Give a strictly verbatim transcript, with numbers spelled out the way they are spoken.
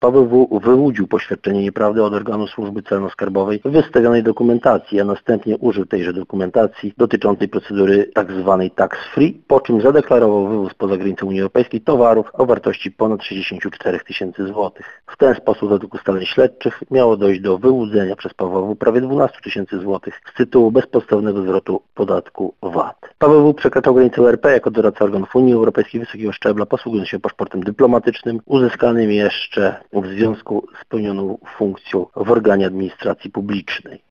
Paweł W. wyłudził poświadczenie nieprawdy od organu służby celno-skarbowej w wystawionej dokumentacji, a następnie użył tejże dokumentacji dotyczącej procedury tzw. tax free, po czym zadeklarował wywóz poza granicę Unii Europejskiej towarów o wartości ponad sześćdziesiąt cztery tysiące złotych. W ten sposób według ustaleń śledczych miało dojść do wyłudzenia przez Pawła W. prawie dwanaście tysięcy złotych z tytułu bezpodstawnego zwrotu podatku V A T. Paweł W. przekraczał granicę R P jako doradca organów Unii Europejskiej wysokiego szczebla, posługując się paszportem dyplomatycznym, uzyskanym jeszcze w związku z pełnioną funkcją w organie administracji publicznej.